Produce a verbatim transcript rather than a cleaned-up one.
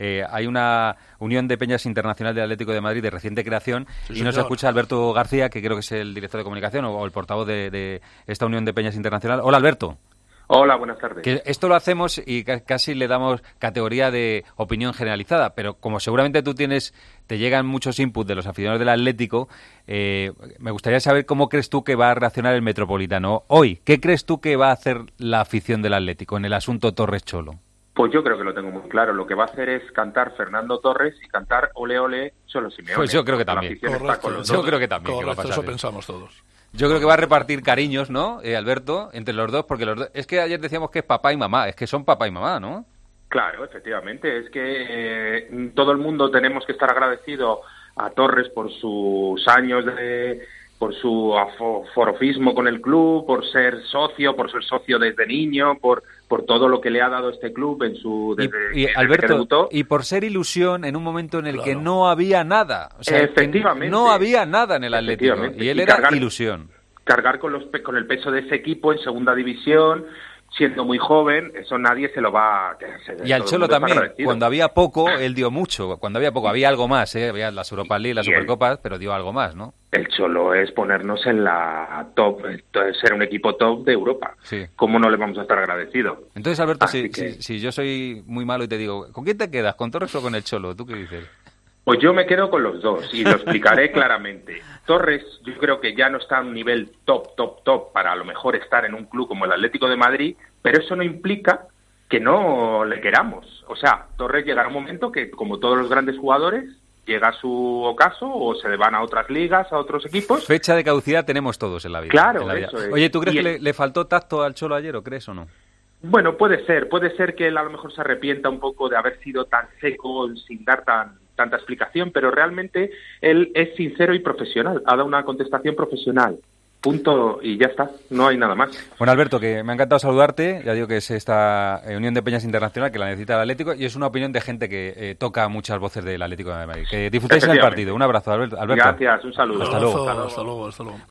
eh, hay una Unión de Peñas Internacional del Atlético de Madrid de reciente creación, Sí, y señor. nos escucha Alberto García, que creo que es el director de comunicación o, o el portavoz de, de esta Unión de Peñas Internacional. Hola, Alberto. Hola, buenas tardes. Que esto lo hacemos y ca- casi le damos categoría de opinión generalizada, pero como seguramente tú tienes, te llegan muchos inputs de los aficionados del Atlético, eh, me gustaría saber cómo crees tú que va a reaccionar el Metropolitano hoy. ¿Qué crees tú que va a hacer la afición del Atlético en el asunto Torres-Cholo? Pues yo creo que lo tengo muy claro. Lo que va a hacer es cantar Fernando Torres y cantar Ole Ole Cholo Simeone. Pues yo creo que La también. afición está Correcto. con los Yo dos. creo que también que va a Correcto, pasar eso eso. pensamos todos. Yo creo que va a repartir cariños, ¿no, eh, Alberto? Entre los dos, porque los dos... Es que ayer decíamos que es papá y mamá, es que son papá y mamá, ¿no? Claro, efectivamente. Es que eh, todo el mundo tenemos que estar agradecido a Torres por sus años de... por su afo- forofismo con el club, por ser socio, por ser socio desde niño, por por todo lo que le ha dado este club en su Y, desde, y, desde que Alberto, debutó. y por ser ilusión en un momento en el Claro. que no había nada. O sea, que Efectivamente. no había nada en el Atlético. Efectivamente. Y él Y era cargar- ilusión. Cargar con los pe- con el peso de ese equipo en segunda división, siendo muy joven, eso nadie se lo va a... que se- Y al todo el Cholo mundo está también, agradecido. cuando había poco, él dio mucho. Cuando había poco, había algo más, ¿eh? Había las Europa League, las Y él- Supercopas, pero dio algo más, ¿no? El Cholo es ponernos en la top, es ser un equipo top de Europa. Sí. ¿Cómo no le vamos a estar agradecidos? Entonces, Alberto, Así si, que- si, si yo soy muy malo y te digo, ¿con quién te quedas? ¿Con Torres o con el Cholo? ¿Tú qué dices? Pues yo me quedo con los dos y lo explicaré claramente. Torres, yo creo que ya no está a un nivel top, top, top para a lo mejor estar en un club como el Atlético de Madrid, pero eso no implica que no le queramos. O sea, Torres llegará un momento que, como todos los grandes jugadores, llega su ocaso o se van a otras ligas, a otros equipos. Fecha de caducidad tenemos todos en la vida. Claro, en la vida. eso es. Oye, ¿tú crees Y que el- le, le faltó tacto al Cholo ayer o crees o no? Bueno, puede ser, puede ser que él a lo mejor se arrepienta un poco de haber sido tan seco sin dar tan tanta explicación, pero realmente él es sincero y profesional, ha dado una contestación profesional. Punto y ya está, no hay nada más. Bueno, Alberto, que me ha encantado saludarte. Ya digo que es esta eh, Unión de Peñas Internacional que la necesita el Atlético y es una opinión de gente que eh, toca muchas voces del Atlético de Madrid. Que disfrutéis en el Efectivamente. partido. Un abrazo, Alberto. Alberto. Gracias, un saludo. Hasta luego. Hasta luego, hasta luego.